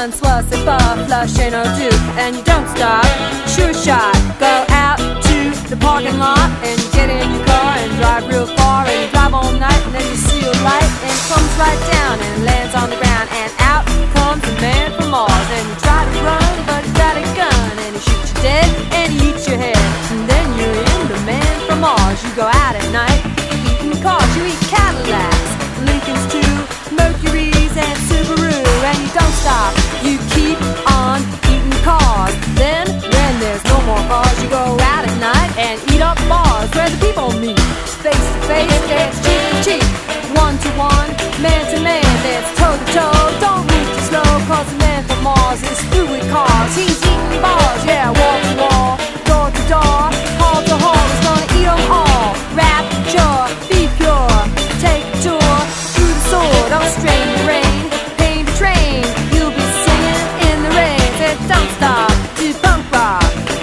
fun, swastika, flush ain't no do. And you don't stop, sure shot. Go out to the parking lot and you get in your car and drive real far. And you drive all night and then you see a light and it comes right down and lands on the ground. And out comes the man from Mars. And you try to run but he's got a gun and he shoots you dead and he eats your head. And then you're in the man from Mars. You go out at night eating cars. You eat Cadillacs, Lincolns too, Mercuries and Subaru. And you don't stop, you keep on eating cars. Then when there's no more cars, you go out at night and eat up bars where the people meet. Face to face, dance cheek to cheek, one to one, man to man, dance toe to toe. Don't move too slow, cause the man from Mars is through with cars. He's eating bars, yeah, wall to wall, door to door, hall to hall. He's gonna eat them all. Rapture, be pure, take a tour through the sword, don't strain the rain, paint the train. You'll be singing in the rain, said don't stop to punk rock.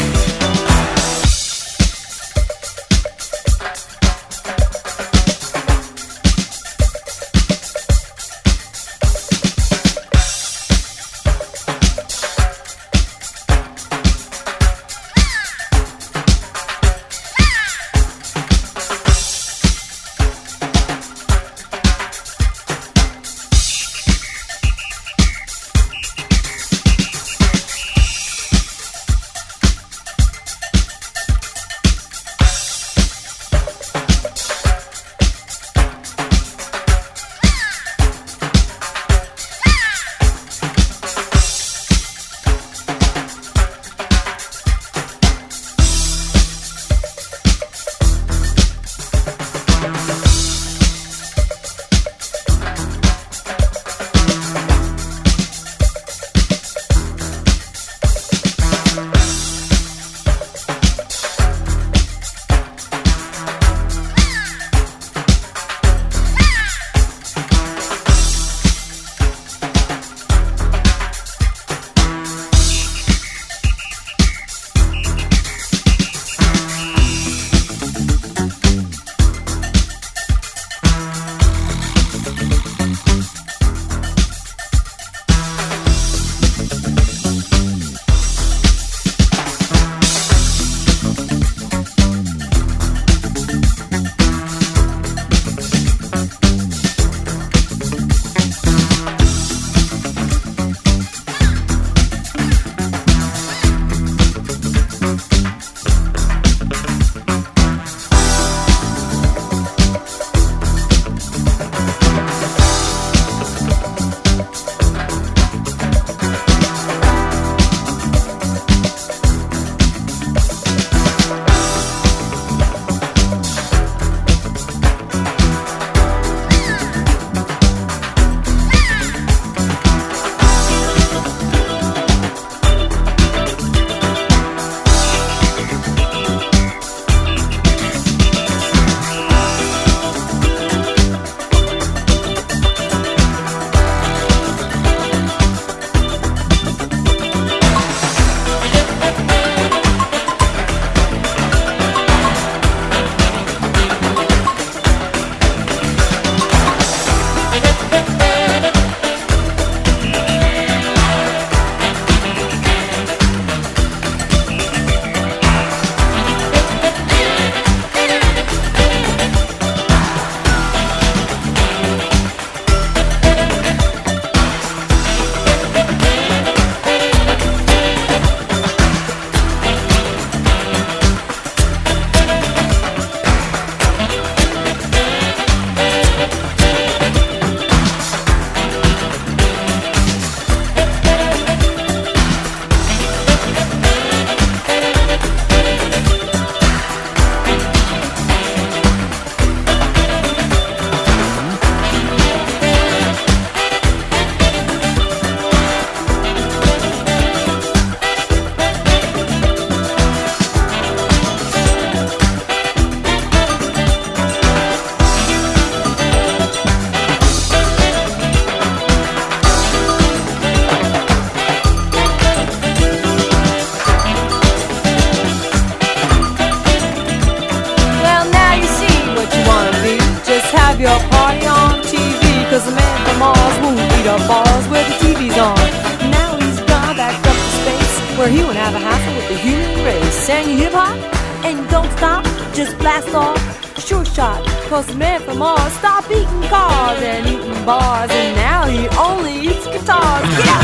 your party on TV, 'cause the man from Mars won't eat up bars where the TV's on. Now where he won't have a hassle with the human race. And you hip hop and you don't stop, just blast off. Sure shot, cause the man from Mars stopped eating cars and eating bars, and now he only eats guitars. Yeah!